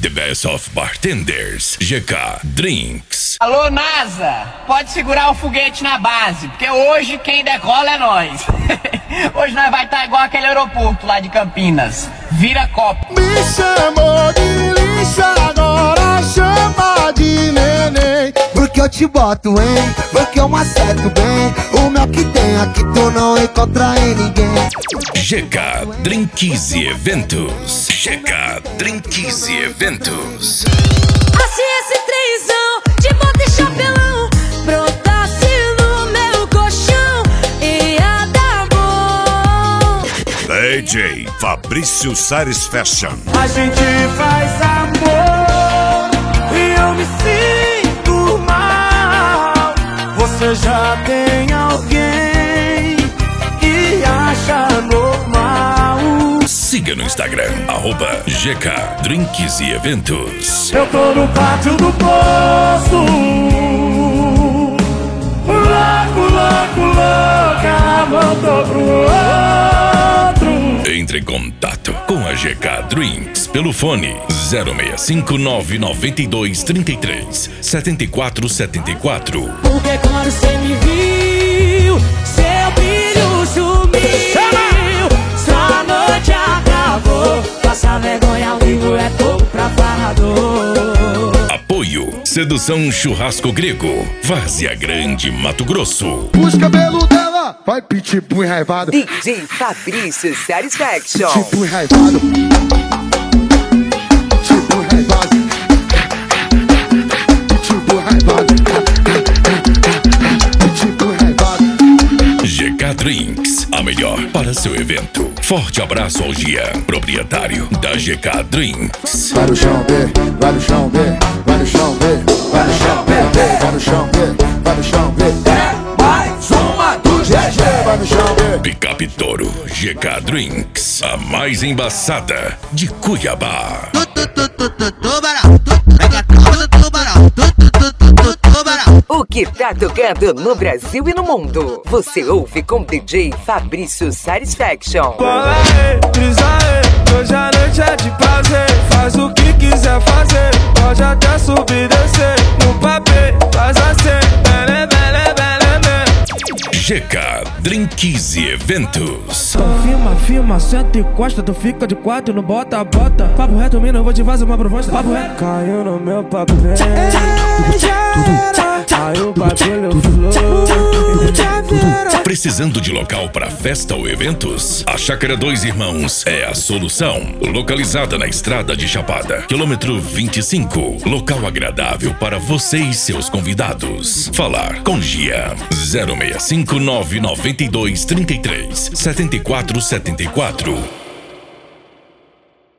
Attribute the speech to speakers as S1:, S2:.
S1: The best of bartenders. GK Drinks.
S2: Alô, NASA, pode segurar o foguete na base, porque hoje quem decola é nós. Hoje nós vai estar igual aquele aeroporto lá de Campinas. Vira copo.
S3: Me chamou de lixa, agora chama de neném. Porque eu te boto, hein? Porque eu acerto bem. O mel que tem aqui tu não encontra em ninguém.
S1: GK Drinks e Eventos. GK Drinks e Eventos.
S4: Assim esse trenzão de bota e chapelão brotasse no meu colchão, ia dar bom.
S5: DJ Fabrício Satisfaction.
S6: A gente faz amor e eu me sinto mal. Você já tem alguém que acha normal.
S1: Siga no Instagram, @GK Drinks e Eventos.
S6: Eu tô no pátio do poço, louco, louco, louca, voltou pro outro.
S1: Entre em contato com a GK Drinks pelo fone 065 992 33 74 74.
S4: Porque quando cê me viu, seu brilho sumiu, sua noite acabou. Passar vergonha ao vivo é pouco pra falador.
S1: Apoio Sedução Churrasco Grego, Várzea Grande, Mato Grosso.
S3: Os cabelos dela vai pitbull enraivado.
S7: DJ Fabrício Satisfaction.
S3: Pitbull enraivado. Pitbull enraivado. Pitbull enraivado. Pitbull enraivado.
S1: GK Drinks, a melhor para seu evento. Forte abraço ao Gia, proprietário da GK Drinks.
S3: Vai no chão, B, vai no chão, B, vai no chão, B, vai no chão, B, vai no chão, B, vai no chão, B. É mais uma do GG, vai no chão, B.
S1: Picape Toro, GK Drinks, a mais embaçada de Cuiabá.
S7: O que tá tocando no Brasil e no mundo, você ouve com DJ Fabrício Satisfaction.
S6: Bola aí, brisa aí, hoje a noite é de prazer. Faz o que quiser fazer, pode até subir e descer. No papel, faz assim, bele, bele, bele, bele.
S1: GK Drinks e Eventos.
S6: Então firma, senta e encosta, tu fica de quatro, não bota, bota. Papo reto, mina, eu vou te fazer uma proposta. Papo reto. Caiu no meu papo, vem. Aí o bagulho flou.
S1: Precisando de local para festa ou eventos? A Chácara Dois Irmãos é a solução. Localizada na Estrada de Chapada, quilômetro 25. Local agradável para você e seus convidados. Falar com Gia 065 992 33 74 74.